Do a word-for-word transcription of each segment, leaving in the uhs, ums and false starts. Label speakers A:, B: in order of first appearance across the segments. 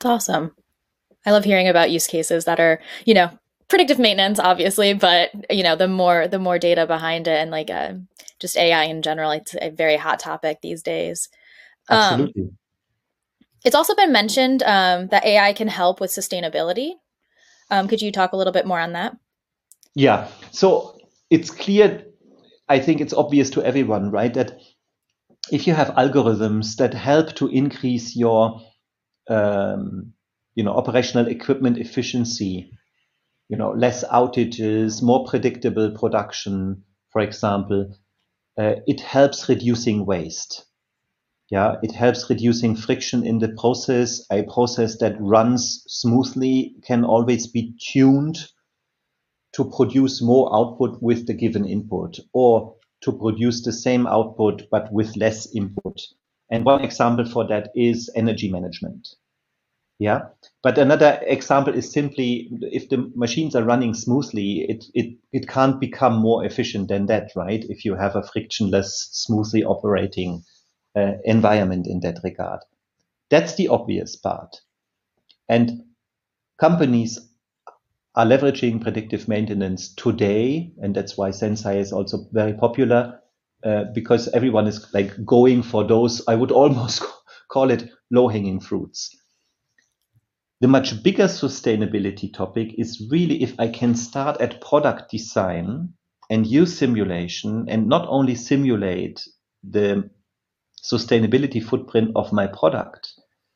A: That's awesome. I love hearing about use cases that are, you know, predictive maintenance, obviously, but you know, the more the more data behind it and like uh, just A I in general, it's a very hot topic these days. Um,
B: Absolutely.
A: it's also been mentioned um, that A I can help with sustainability. Um, could you talk a little bit more on that?
B: Yeah. So it's clear, I think it's obvious to everyone, right, that if you have algorithms that help to increase your um, you know, operational equipment efficiency, you know, less outages, more predictable production, for example, uh, it helps reducing waste. Yeah, it helps reducing friction in the process. A process that runs smoothly can always be tuned to produce more output with the given input or to produce the same output but with less input. And one example for that is energy management. Yeah. But another example is simply if the machines are running smoothly, it, it, it can't become more efficient than that, right? If you have a frictionless, smoothly operating uh, environment in that regard. That's the obvious part. And companies are leveraging predictive maintenance today, and that's why Sensei is also very popular, uh, because everyone is like going for those, I would almost call it low-hanging fruits. The much bigger sustainability topic is really if I can start at product design and use simulation and not only simulate the sustainability footprint of my product,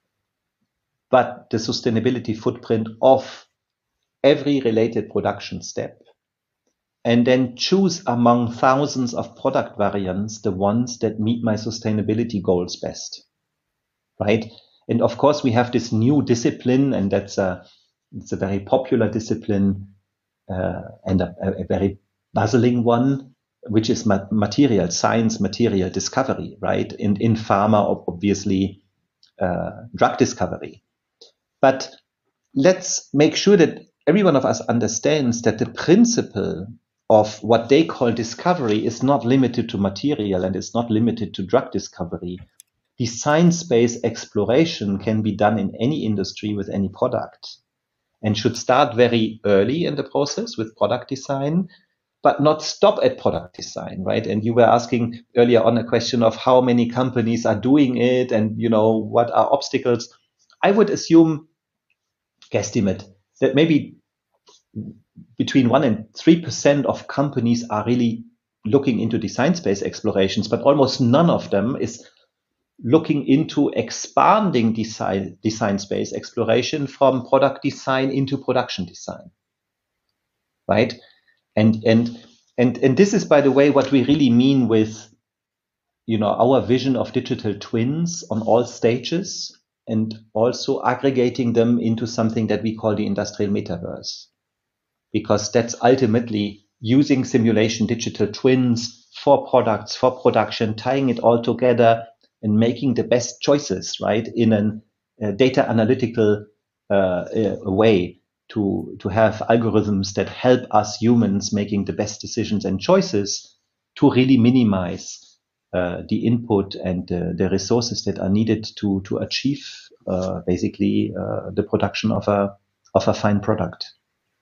B: but the sustainability footprint of every related production step, and then choose among thousands of product variants the ones that meet my sustainability goals best, right? And of course, we have this new discipline, and that's a it's a very popular discipline uh, and a, a very bustling one, which is ma- material science, material discovery, right? In in pharma, obviously, uh, drug discovery. But let's make sure that every one of us understands that the principle of what they call discovery is not limited to material and it's not limited to drug discovery. The science-based exploration can be done in any industry with any product and should start very early in the process with product design, but not stop at product design, right? And you were asking earlier on a question of how many companies are doing it and, you know, what are obstacles. I would assume, guesstimate, that maybe between one and three percent of companies are really looking into design space explorations, but almost none of them is looking into expanding design design space exploration from product design into production design, right? And and and and this is, by the way, what we really mean with you know our vision of digital twins on all stages, and also aggregating them into something that we call the industrial metaverse, because that's ultimately using simulation digital twins for products, for production, tying it all together and making the best choices, right, in a uh, data analytical uh, uh, way to, to have algorithms that help us humans making the best decisions and choices to really minimize uh, the input and uh, the resources that are needed to, to achieve uh, basically uh, the production of a, of a fine product.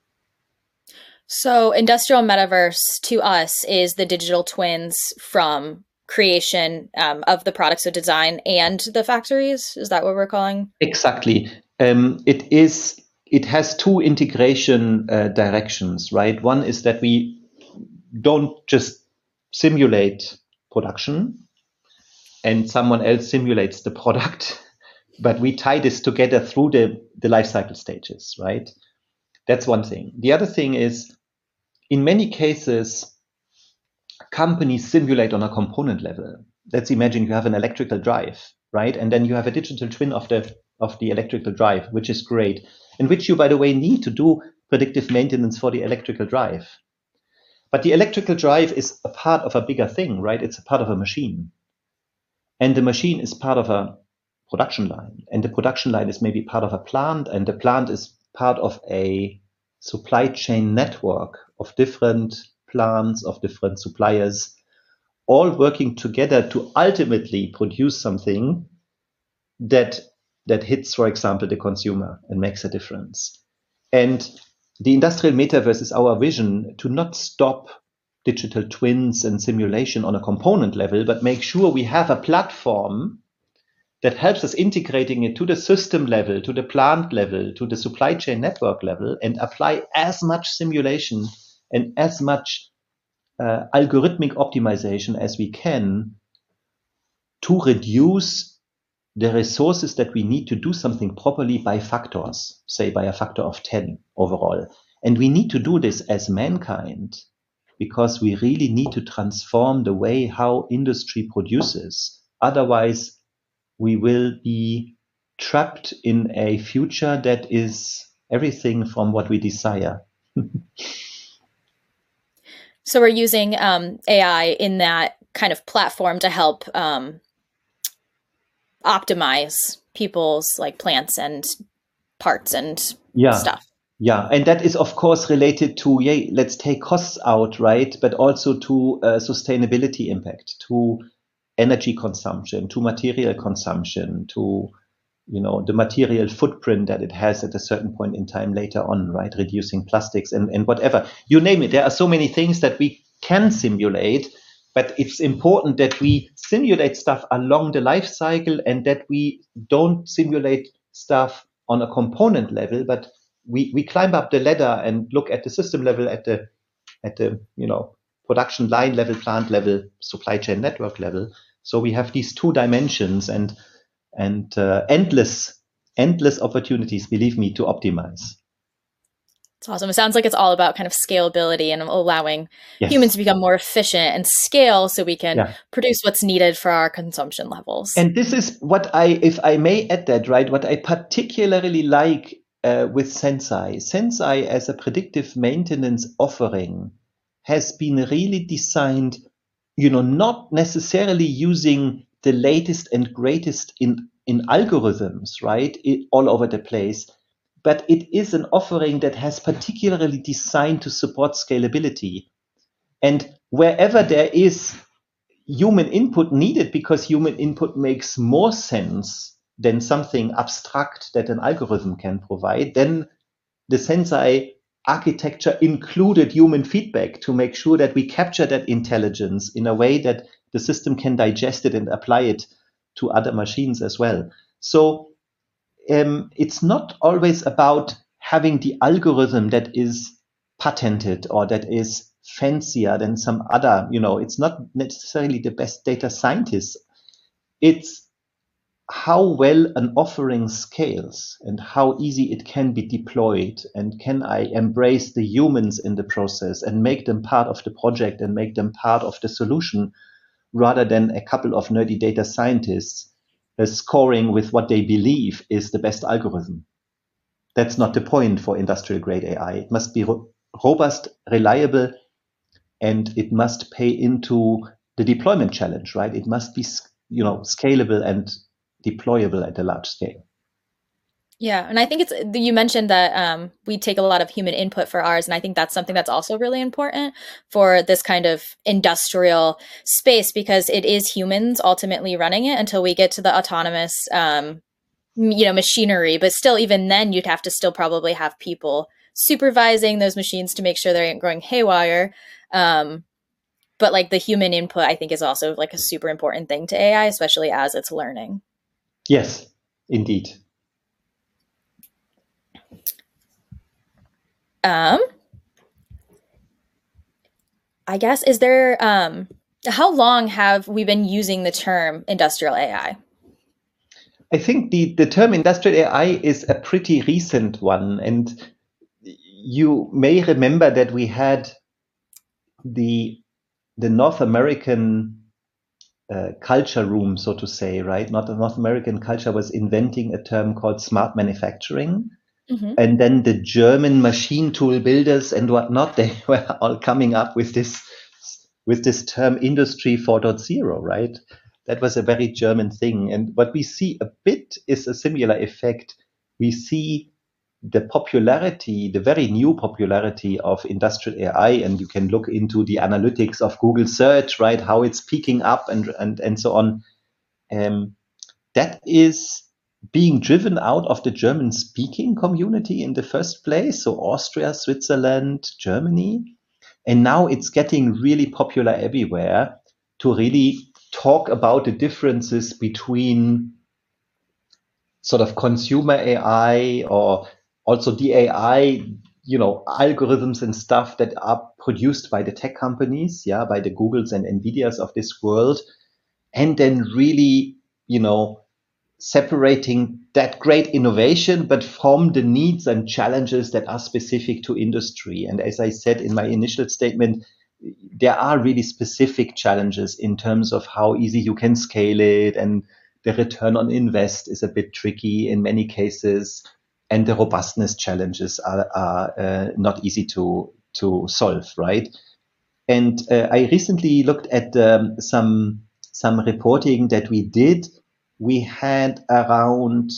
A: So, industrial metaverse to us is the digital twins from creation um, of the products of design and the factories. Is that what we're calling?
B: Exactly. Um, it is. It has two integration uh, directions, right? One is that we don't just simulate production and someone else simulates the product, but we tie this together through the, the life cycle stages, right? That's one thing. The other thing is, in many cases, companies simulate on a component level. Let's imagine you have an electrical drive, right? And then you have a digital twin of the of the electrical drive, which is great, in which you, by the way, need to do predictive maintenance for the electrical drive. But the electrical drive is a part of a bigger thing, right? It's a part of a machine. And the machine is part of a production line. And the production line is maybe part of a plant, and the plant is part of a supply chain network of different plants, of different suppliers, all working together to ultimately produce something that that hits, for example, the consumer and makes a difference. And the industrial metaverse is our vision to not stop digital twins and simulation on a component level, but make sure we have a platform that helps us integrating it to the system level, to the plant level, to the supply chain network level, and apply as much simulation and as much uh, algorithmic optimization as we can to reduce the resources that we need to do something properly by factors, say by a factor of ten overall. And we need to do this as mankind because we really need to transform the way how industry produces. Otherwise, we will be trapped in a future that is everything from what we desire.
A: So we're using um, A I in that kind of platform to help um, optimize people's like plants and parts and
B: yeah.
A: stuff.
B: Yeah, and that is of course related to, yeah, let's take costs out, right? But also to uh, sustainability impact, to energy consumption, to material consumption, to, you know, the material footprint that it has at a certain point in time later on, right? Reducing plastics and, and whatever. You name it. There are so many things that we can simulate, but it's important that we simulate stuff along the life cycle and that we don't simulate stuff on a component level, but we, we climb up the ladder and look at the system level, at the, at the, you know, production line level, plant level, supply chain network level. So we have these two dimensions and and uh, endless, endless opportunities, believe me, to optimize.
A: It's awesome. It sounds like it's all about kind of scalability and allowing
B: yes.
A: humans to become more efficient and scale so we can
B: yeah.
A: produce what's needed for our consumption levels.
B: And this is what I, if I may add that, right, what I particularly like uh, with Senseye. Senseye as a predictive maintenance offering has been really designed, you know, not necessarily using the latest and greatest in, in algorithms, right, it, all over the place. But it is an offering that has particularly designed to support scalability. And wherever there is human input needed, because human input makes more sense than something abstract that an algorithm can provide, then the Senseye architecture included human feedback to make sure that we capture that intelligence in a way that the system can digest it and apply it to other machines as well. So um, it's not always about having the algorithm that is patented or that is fancier than some other, you know, it's not necessarily the best data scientists. It's how well an offering scales and how easy it can be deployed, and can I embrace the humans in the process and make them part of the project and make them part of the solution, rather than a couple of nerdy data scientists uh, scoring with what they believe is the best algorithm. That's not the point for industrial grade A I. It must be ro- robust, reliable, and it must pay into the deployment challenge, right? It must be, you know, scalable and deployable at a large scale.
A: Yeah, and I think it's, you mentioned that um, we take a lot of human input for ours, and I think that's something that's also really important for this kind of industrial space, because it is humans ultimately running it until we get to the autonomous, um, you know, machinery. But still, even then, you'd have to still probably have people supervising those machines to make sure they aren't going haywire. Um, but like the human input, I think, is also like a super important thing to A I, especially as it's learning.
B: Yes, indeed.
A: Um, I guess, is there, um, how long have we been using the term industrial A I?
B: I think the, the term industrial A I is a pretty recent one. And you may remember that we had the, the North American uh, culture room, so to say, right? Not the North American culture was inventing a term called smart manufacturing. Mm-hmm. And then the German machine tool builders and whatnot, they were all coming up with this with this term industry four point oh, right? That was a very German thing. And what we see a bit is a similar effect. We see the popularity, the very new popularity of industrial A I, and you can look into the analytics of Google search, right? How it's peaking up and and, and so on. Um, that is being driven out of the German-speaking community in the first place, so Austria, Switzerland, Germany, and now it's getting really popular everywhere to really talk about the differences between sort of consumer A I or also the A I, you know, algorithms and stuff that are produced by the tech companies, yeah, by the Googles and Nvidias of this world, and then really, you know, separating that great innovation, but from the needs and challenges that are specific to industry. And as I said in my initial statement, there are really specific challenges in terms of how easy you can scale it, and the return on invest is a bit tricky in many cases, and the robustness challenges are, are uh, not easy to to solve, right? And uh, I recently looked at um, some some reporting that we did. We had around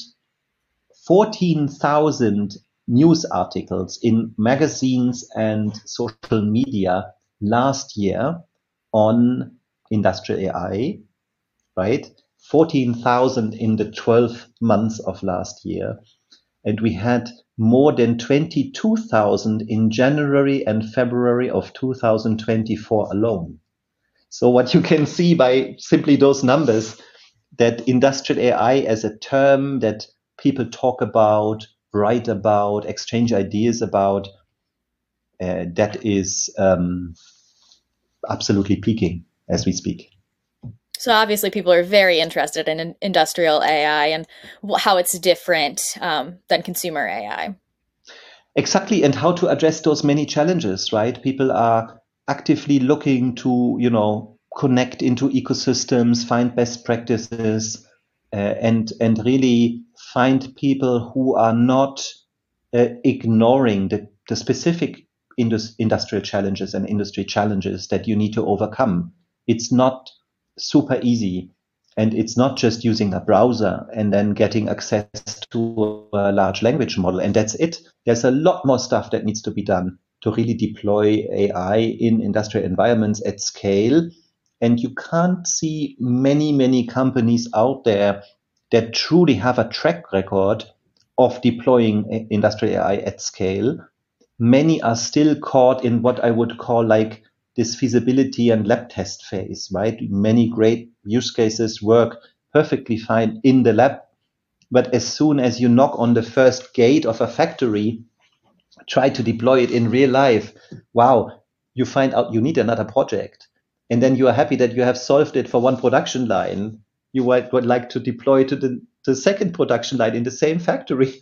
B: fourteen thousand news articles in magazines and social media last year on industrial A I, right? fourteen thousand in the twelve months of last year. And we had more than twenty-two thousand in January and February of two thousand twenty-four alone. So what you can see by simply those numbers, that industrial A I as a term that people talk about, write about, exchange ideas about, uh, that is um, absolutely peaking as we speak.
A: So obviously people are very interested in industrial A I and how it's different um, than consumer A I.
B: Exactly, and how to address those many challenges, right? People are actively looking to, you know, connect into ecosystems, find best practices, uh, and and really find people who are not uh, ignoring the, the specific indus- industrial challenges and industry challenges that you need to overcome. It's not super easy. And it's not just using a browser and then getting access to a large language model, and that's it. There's a lot more stuff that needs to be done to really deploy A I in industrial environments at scale. And you can't see many, many companies out there that truly have a track record of deploying industrial A I at scale. Many are still caught in what I would call like this feasibility and lab test phase, right? Many great use cases work perfectly fine in the lab, but as soon as you knock on the first gate of a factory, try to deploy it in real life, wow, you find out you need another project. And then you are happy that you have solved it for one production line. You would, would like to deploy to the, the second production line in the same factory.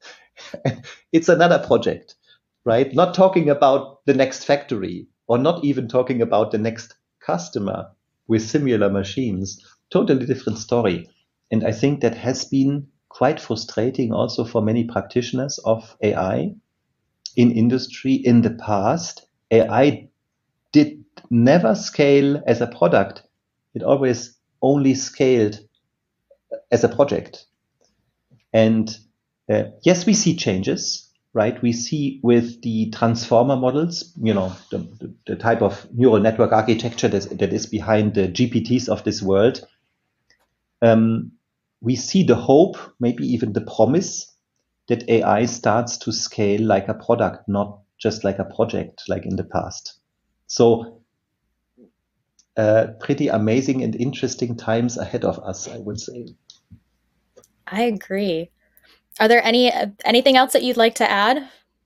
B: It's another project, right? Not talking about the next factory, or not even talking about the next customer with similar machines. Totally different story. And I think that has been quite frustrating also for many practitioners of A I in industry in the past. A I did never scale as a product. It always only scaled as a project. And uh, yes, we see changes. Right, we see with the transformer models, you know, the, the, the type of neural network architecture that, that is behind the G P Ts of this world. Um, we see the hope, maybe even the promise, that A I starts to scale like a product, not just like a project, like in the past. So, uh, pretty amazing and interesting times ahead of us, I would say.
A: I agree. Are there any anything else that you'd like to add?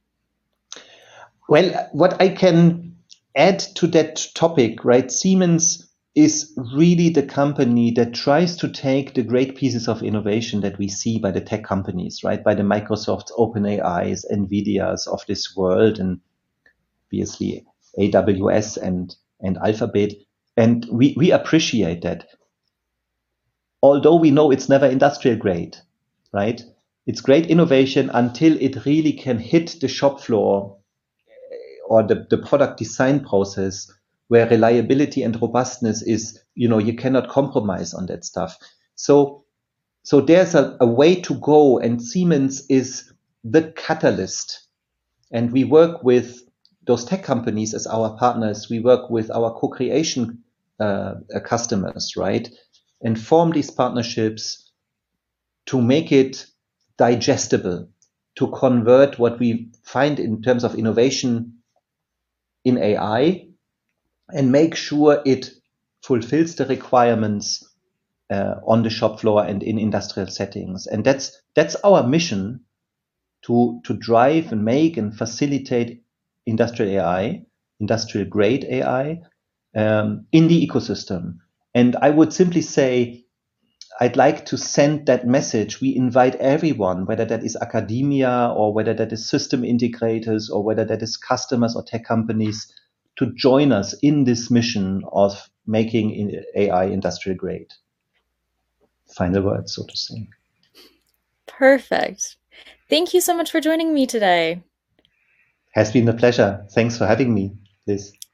B: Well, what I can add to that topic, right? Siemens is really the company that tries to take the great pieces of innovation that we see by the tech companies, right? By the Microsofts, OpenAIs, Nvidias of this world, and obviously A W S and, and Alphabet. And we, we appreciate that. Although we know it's never industrial grade, right? It's great innovation until it really can hit the shop floor or the, the product design process, where reliability and robustness is, you know, you cannot compromise on that stuff. So, so there's a, a way to go, and Siemens is the catalyst. And we work with those tech companies as our partners. We work with our co-creation uh, customers, right? And form these partnerships to make it digestible, to convert what we find in terms of innovation in A I and make sure it fulfills the requirements uh, on the shop floor and in industrial settings. And that's that's our mission, to to drive and make and facilitate industrial A I, industrial grade A I um, in the ecosystem. And I would simply say, I'd like to send that message. We invite everyone, whether that is academia or whether that is system integrators or whether that is customers or tech companies, to join us in this mission of making A I industrial grade. Final words, so to say.
A: Perfect. Thank you so much for joining me today.
B: Has been a pleasure. Thanks for having me, Liz.